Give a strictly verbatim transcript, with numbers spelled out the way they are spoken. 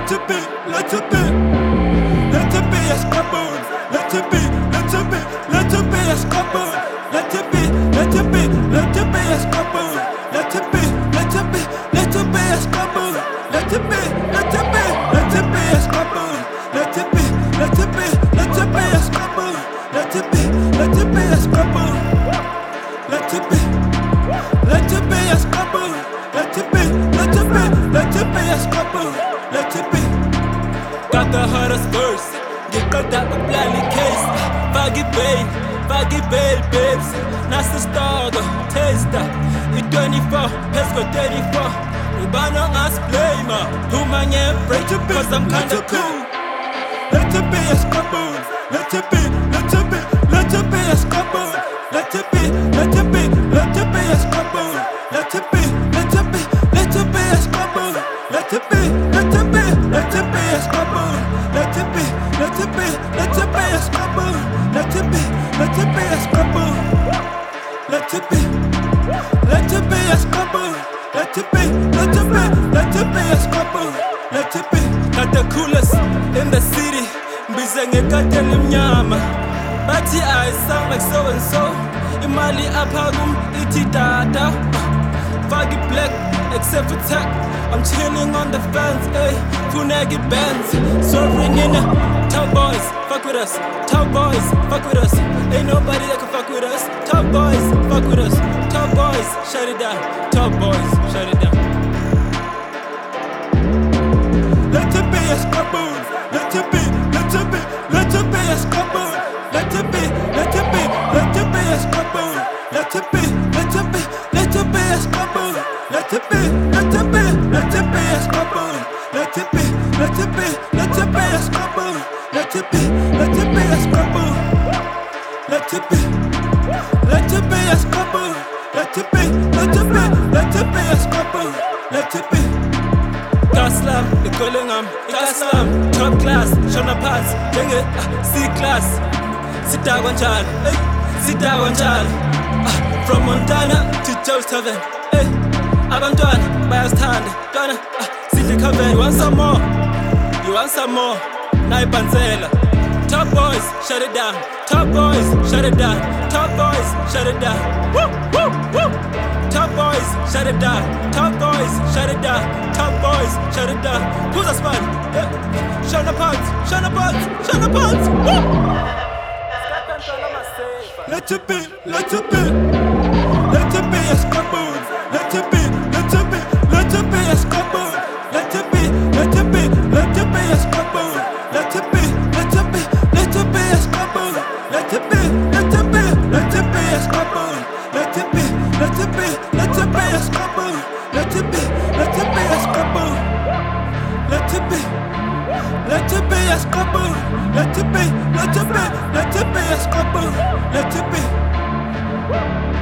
let it be, let it be, let it be a scrabble, let it be, let it be, let it be a scrabble, let it be, let it be, let it be a scrabble, let it be, let it be, let it be a scrabble, let it be, let it be, let it be a scrabble, let it be, let it be, let it be a scrabble, let it be, let it be a scrabble, let it be, let it be a scrabble, let it be, let it be, let it be a scrabble, let it be. Got the hardest verse, get got that blindly case. Vagi babe, vagi babe, babes. Nasa star, the taster. It twenty-four, let's go thirty-four. Ubano as blamer. Who man yeah, break it cause I'm kinda cool. Let it be a scrabble, let it be, let it be, let it be a scrabble, let it be, let it be, let it be a scrabble, let it be, let it be, let it be a scrabble, let it be, let it be, let it be a scrabble, let it be, let it be, let it be a scrabble, let it be, let it be a scrabble, let it be, let it be a scrabble, let it be, let it be, let it be a scrabble, let it be. Got the coolest in the city. Bizenge kate limnyama. Bathi I sound like so and so. Imali apagum iti data. Vagi black except for tech. I'm chilling on the fence, ayy. Funagi bands. Serving in the top boys, fuck with us. Top boys, fuck with us. Ain't nobody that can fuck with us. Top boys, fuck with us. Top boys, shut it down. Top boys, shut it down. Let it be a scrabble, let it be, let it be, let it be a scrabble, let it be, let it be, let it be a scrabble, let it be, let it be, let it be a scrabble, let it be, let it be, let it be a scrabble, let it be, let it be, let it be a scrabble, let it be, let it be a scrabble, let it be, let it be a scrabble, let it be, let it be, let it be a scrabble, let it be. Kaslam, they calling am Kaslam, top class, Shona Pats, Jenge, C-class. Sit down one child, hey, sit down one child. uh, From Montana to Joestown, hey, Abandon, by a stand, Donna, uh, sit the cover, you want some more? You want some more? Nai Banzela. Top boys, shut it down. Top boys, shut it down. Top boys, shut it down. Woo, woo, woo. Top boys, shut it down. Top boys, shut it down. Top boys, shut it down. Who's a spot? Yeah. Shut the pants, shut the pants, shut the pants. Woo. Let it be, let it be, let it be a scrabble. Let it be, let it be, let it be a scrabble. Let it be, let it be, let it be a scrabble. Let it be, let it be, let it be a scrabble. Let it be, let it be, let it be a scrabble. Let it be, let it be, let it be a scrabble. Let it be, let it be a scrabble. Let it be, let it be a scrabble. Let it be, let it be, let it be a scrabble. Let it be.